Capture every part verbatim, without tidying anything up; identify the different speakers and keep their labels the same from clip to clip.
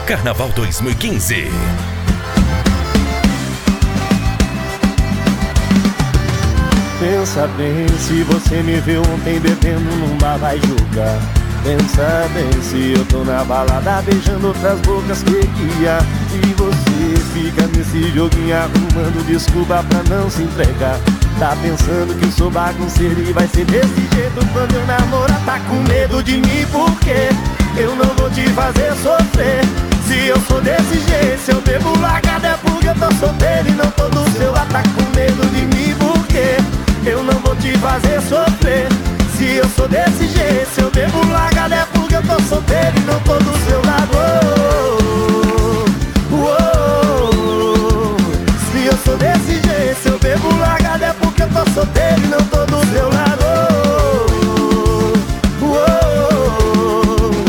Speaker 1: Carnaval dois mil e quinze.
Speaker 2: Pensa bem, se você me viu ontem bebendo num bar, vai julgar. Pensa bem, se eu tô na balada beijando outras bocas que guia, e você fica nesse joguinho arrumando desculpa pra não se entregar. Tá pensando que eu sou bagunceiro e vai ser desse jeito quando eu namorar. Tá com medo de mim porque eu não vou te fazer sofrer. Se eu sou desse jeito, se eu bebo largado é porque eu tô solteiro e não tô do seu lado. Tá com medo de mim porque eu não vou te fazer sofrer. Se eu sou desse jeito, se eu bebo largado é porque eu tô solteiro e não tô do seu lado. Oh, oh, oh. Se eu sou desse jeito, se eu bebo largado é porque eu tô solteiro e não tô do seu lado. Oh, oh, oh.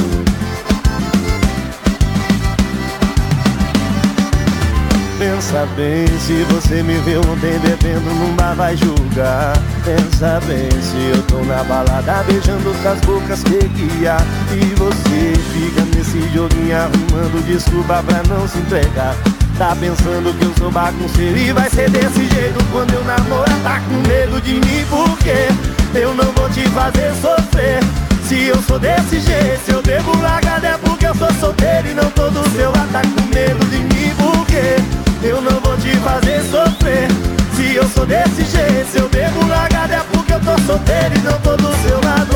Speaker 2: Pensa bem, se você me viu ontem bebendo num bar, vai julgar. Pensa bem, se eu tô na balada beijando outras bocas que guia, e você fica nesse joguinho arrumando desculpa pra não se entregar. Tá pensando que eu sou bagunceiro e vai ser desse jeito quando eu namorar. Tá com medo de mim porque eu não vou te fazer sofrer. Se eu sou desse jeito, se eu bebo largado é porque eu sou solteiro e não tô do seu lado. Tá com medo de mim porque eu não vou te fazer sofrer. Se eu sou desse jeito, se eu bebo largado é porque eu tô solteiro e não tô do seu lado.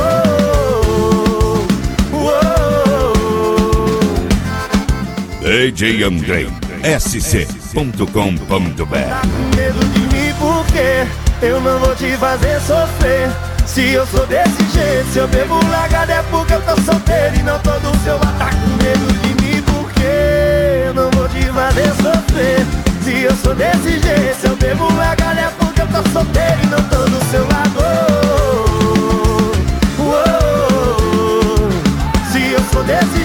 Speaker 2: Oh, oh, oh.
Speaker 3: D J Andrei, S C ponto com ponto B R.
Speaker 2: Tá com medo de mim porque eu não vou te fazer sofrer. Se eu sou desse jeito, se eu bebo largado é porque eu tô solteiro e não tô do seu lado. Tá com medo de mim porque eu não vou te fazer sofrer. Se eu sou desse jeito, se eu bebo largado é porque eu tô solteiro e não tô do seu lado. Oh, oh, oh. Se eu sou desse